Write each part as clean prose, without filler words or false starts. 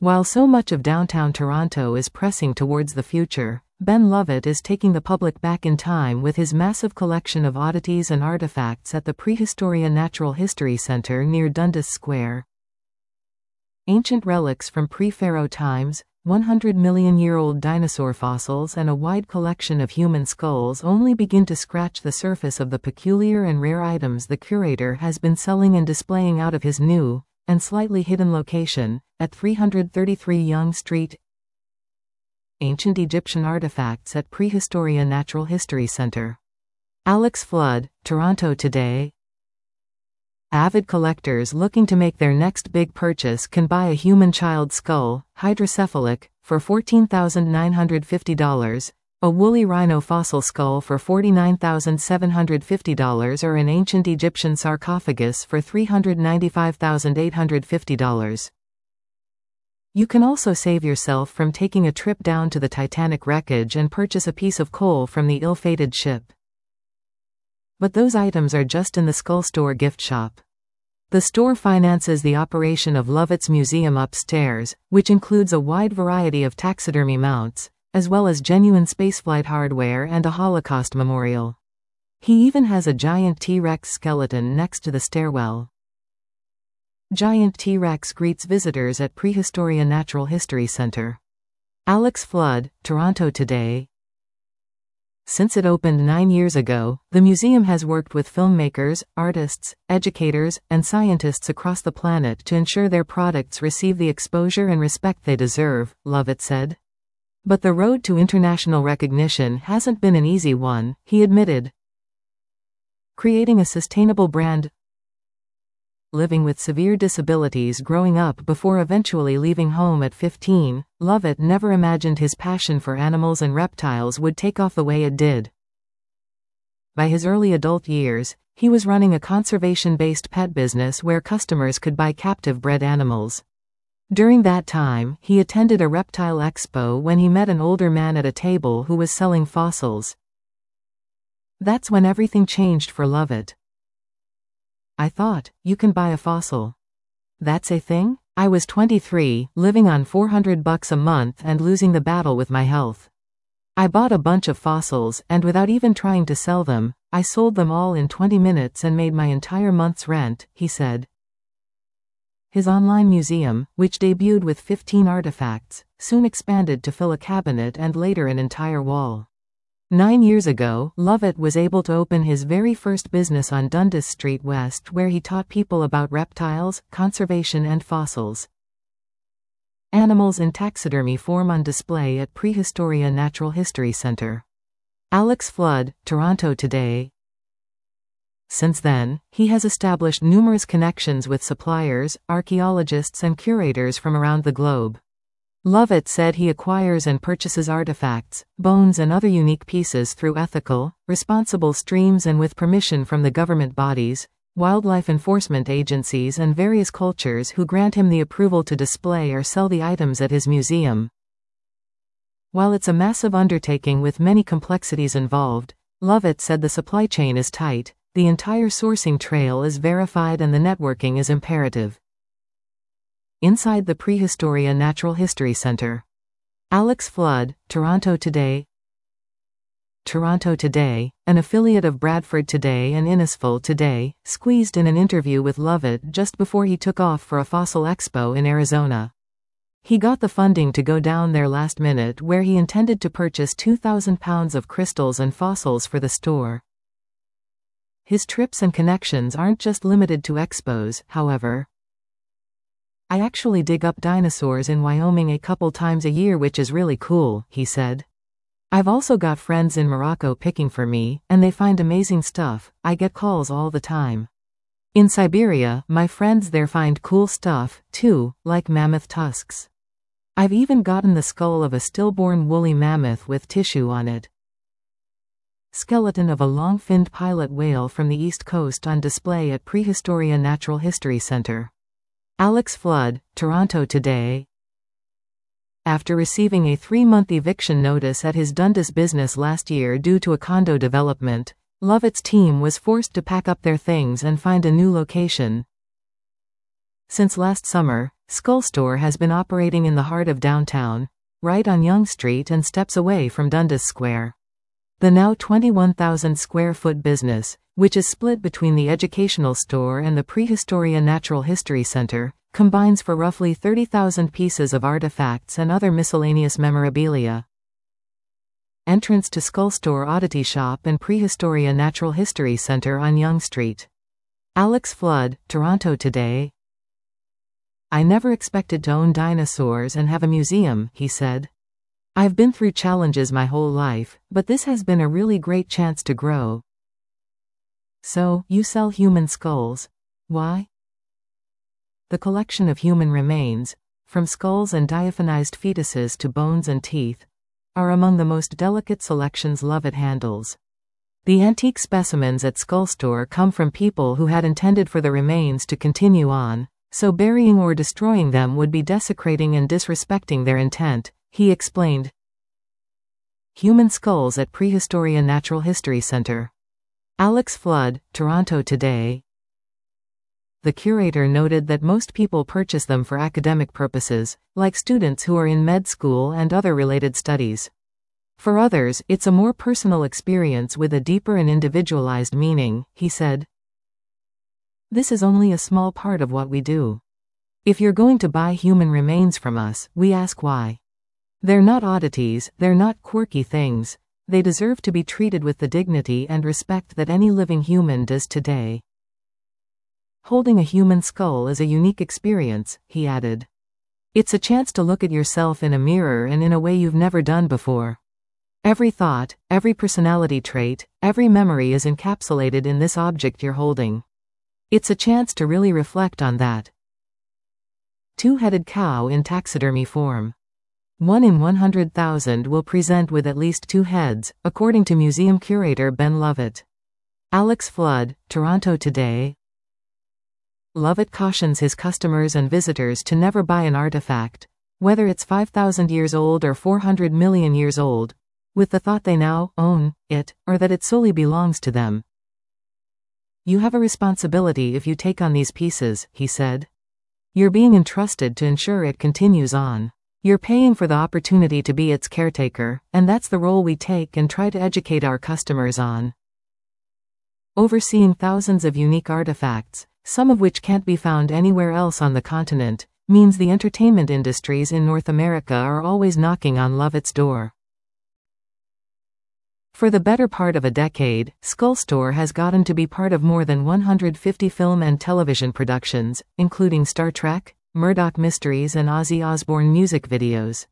While so much of downtown Toronto is pressing towards the future, Ben Lovett is taking the public back in time with his massive collection of oddities and artifacts at the Prehistoria Natural History Centre near Dundas Square. Ancient relics from pre-Pharaoh times, 100-million-year-old dinosaur fossils and a wide collection of human skulls only begin to scratch the surface of the peculiar and rare items the curator has been selling and displaying out of his new, and slightly hidden location, at 333 Yonge Street. Ancient Egyptian artifacts at Prehistoria Natural History Centre. Alex Flood, Toronto Today. Avid collectors looking to make their next big purchase can buy a human child skull, hydrocephalic, for $14,950, a woolly rhino fossil skull for $49,750 or an ancient Egyptian sarcophagus for $395,850. You can also save yourself from taking a trip down to the Titanic wreckage and purchase a piece of coal from the ill-fated ship. But those items are just in the Skull Store gift shop. The store finances the operation of Lovett's museum upstairs, which includes a wide variety of taxidermy mounts, as well as genuine spaceflight hardware and a Holocaust memorial. He even has a giant T-Rex skeleton next to the stairwell. Giant T-Rex greets visitors at Prehistoria Natural History Centre. Alex Flood, Toronto Today. Since it opened 9 years ago, the museum has worked with filmmakers, artists, educators, and scientists across the planet to ensure their products receive the exposure and respect they deserve, Lovett said. But the road to international recognition hasn't been an easy one, he admitted. Creating a sustainable brand. Living with severe disabilities growing up before eventually leaving home at 15, Lovett never imagined his passion for animals and reptiles would take off the way it did. By his early adult years, he was running a conservation-based pet business where customers could buy captive-bred animals. During that time, he attended a reptile expo when he met an older man at a table who was selling fossils. That's when everything changed for Lovett. I thought, you can buy a fossil. That's a thing? I was 23, living on $400 a month and losing the battle with my health. I bought a bunch of fossils, and without even trying to sell them, I sold them all in 20 minutes and made my entire month's rent, he said. His online museum, which debuted with 15 artifacts, soon expanded to fill a cabinet and later an entire wall. 9 years ago, Lovett was able to open his very first business on Dundas Street West where he taught people about reptiles, conservation and fossils. Animals in taxidermy form on display at Prehistoria Natural History Centre. Alex Flood, Toronto Today. Since then, he has established numerous connections with suppliers, archaeologists and curators from around the globe. Lovett said he acquires and purchases artifacts, bones and other unique pieces through ethical, responsible streams and with permission from the government bodies, wildlife enforcement agencies and various cultures who grant him the approval to display or sell the items at his museum. While it's a massive undertaking with many complexities involved, Lovett said the supply chain is tight, the entire sourcing trail is verified and the networking is imperative. Inside the Prehistoria Natural History Centre. Alex Flood, Toronto Today. Toronto Today, an affiliate of Bradford Today and Innisfil Today, squeezed in an interview with Lovett just before he took off for a fossil expo in Arizona. He got the funding to go down there last minute where he intended to purchase 2,000 pounds of crystals and fossils for the store. His trips and connections aren't just limited to expos, however. I actually dig up dinosaurs in Wyoming a couple times a year, which is really cool, he said. I've also got friends in Morocco picking for me, and they find amazing stuff. I get calls all the time. In Siberia, my friends there find cool stuff, too, like mammoth tusks. I've even gotten the skull of a stillborn woolly mammoth with tissue on it. Skeleton of a long-finned pilot whale from the East Coast on display at Prehistoria Natural History Centre. Alex Flood, Toronto Today. After receiving a 3-month eviction notice at his Dundas business last year due to a condo development, Lovett's team was forced to pack up their things and find a new location. Since last summer, Skull Store has been operating in the heart of downtown, right on Yonge Street and steps away from Dundas Square. The now 21,000 square foot business, which is split between the educational store and the Prehistoria Natural History Center, combines for roughly 30,000 pieces of artifacts and other miscellaneous memorabilia. Entrance to Skull Store Oddity Shop and Prehistoria Natural History Center on Yonge Street. Alex Flood, Toronto Today. "I never expected to own dinosaurs and have a museum," he said. "I've been through challenges my whole life, but this has been a really great chance to grow." So, you sell human skulls. Why? The collection of human remains, from skulls and diaphanized fetuses to bones and teeth, are among the most delicate selections Lovett handles. The antique specimens at Skull Store come from people who had intended for the remains to continue on, so burying or destroying them would be desecrating and disrespecting their intent, he explained. Human skulls at Prehistoria Natural History Center. Alex Flood, Toronto Today. The curator noted that most people purchase them for academic purposes, like students who are in med school and other related studies. For others, it's a more personal experience with a deeper and individualized meaning, he said. This is only a small part of what we do. If you're going to buy human remains from us, we ask why. They're not oddities, they're not quirky things. They deserve to be treated with the dignity and respect that any living human does today. Holding a human skull is a unique experience, he added. It's a chance to look at yourself in a mirror and in a way you've never done before. Every thought, every personality trait, every memory is encapsulated in this object you're holding. It's a chance to really reflect on that. Two-headed cow in taxidermy form. 1 in 100,000 will present with at least 2 heads, according to museum curator Ben Lovett. Alex Flood, Toronto Today. Lovett cautions his customers and visitors to never buy an artifact, whether it's 5,000 years old or 400 million years old, with the thought they now own it, or that it solely belongs to them. You have a responsibility if you take on these pieces, he said. You're being entrusted to ensure it continues on. You're paying for the opportunity to be its caretaker, and that's the role we take and try to educate our customers on. Overseeing thousands of unique artifacts, some of which can't be found anywhere else on the continent, means the entertainment industries in North America are always knocking on Lovett's door. For the better part of a decade, Skull Store has gotten to be part of more than 150 film and television productions, including Star Trek, Murdoch Mysteries and Ozzy Osbourne music videos.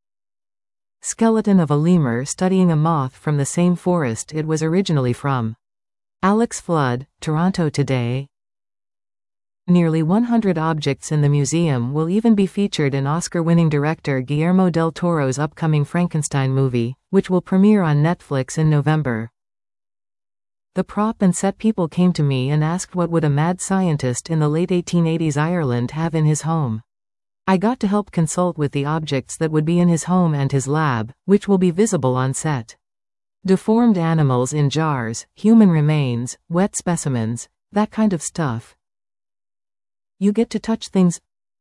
Skeleton of a lemur studying a moth from the same forest it was originally from. Alex Flood, Toronto Today. Nearly 100 objects in the museum will even be featured in Oscar-winning director Guillermo del Toro's upcoming Frankenstein movie, which will premiere on Netflix in November. The prop and set people came to me and asked what would a mad scientist in the late 1880s Ireland have in his home. I got to help consult with the objects that would be in his home and his lab, which will be visible on set. Deformed animals in jars, human remains, wet specimens, that kind of stuff. You get to touch things.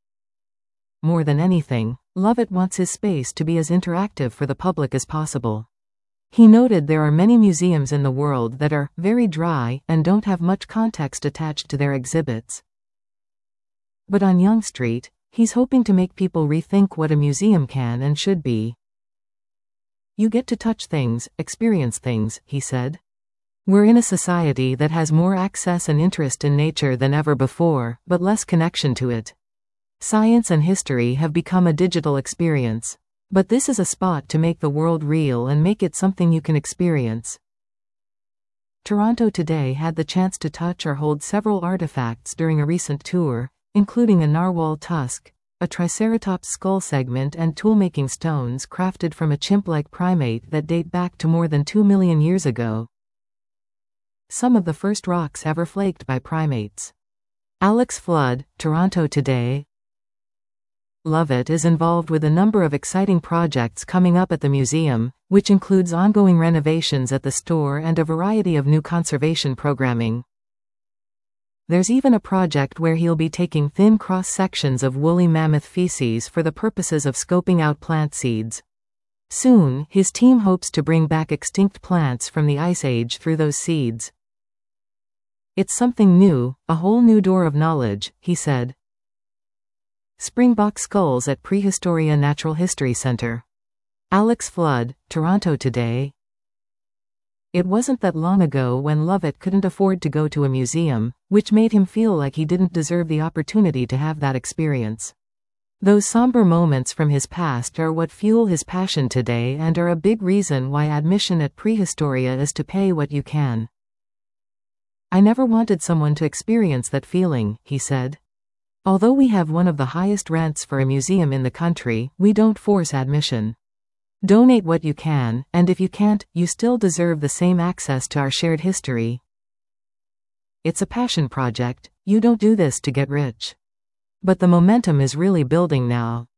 More than anything, Lovett wants his space to be as interactive for the public as possible. He noted there are many museums in the world that are very dry and don't have much context attached to their exhibits. But on Yonge Street, he's hoping to make people rethink what a museum can and should be. You get to touch things, experience things, he said. We're in a society that has more access and interest in nature than ever before, but less connection to it. Science and history have become a digital experience. But this is a spot to make the world real and make it something you can experience. Toronto Today had the chance to touch or hold several artifacts during a recent tour, including a narwhal tusk, a triceratops skull segment and tool-making stones crafted from a chimp-like primate that date back to more than 2 million years ago. Some of the first rocks ever flaked by primates. Alex Flood, Toronto Today. Lovett is involved with a number of exciting projects coming up at the museum, which includes ongoing renovations at the store and a variety of new conservation programming. There's even a project where he'll be taking thin cross-sections of woolly mammoth feces for the purposes of scoping out plant seeds. Soon, his team hopes to bring back extinct plants from the Ice Age through those seeds. It's something new, a whole new door of knowledge, he said. Springbok skulls at Prehistoria Natural History Center. Alex Flood, Toronto Today. It wasn't that long ago when Lovett couldn't afford to go to a museum, which made him feel like he didn't deserve the opportunity to have that experience. Those somber moments from his past are what fuel his passion today and are a big reason why admission at Prehistoria is to pay what you can. I never wanted someone to experience that feeling, he said. Although we have one of the highest rents for a museum in the country, we don't force admission. Donate what you can, and if you can't, you still deserve the same access to our shared history. It's a passion project, you don't do this to get rich. But the momentum is really building now.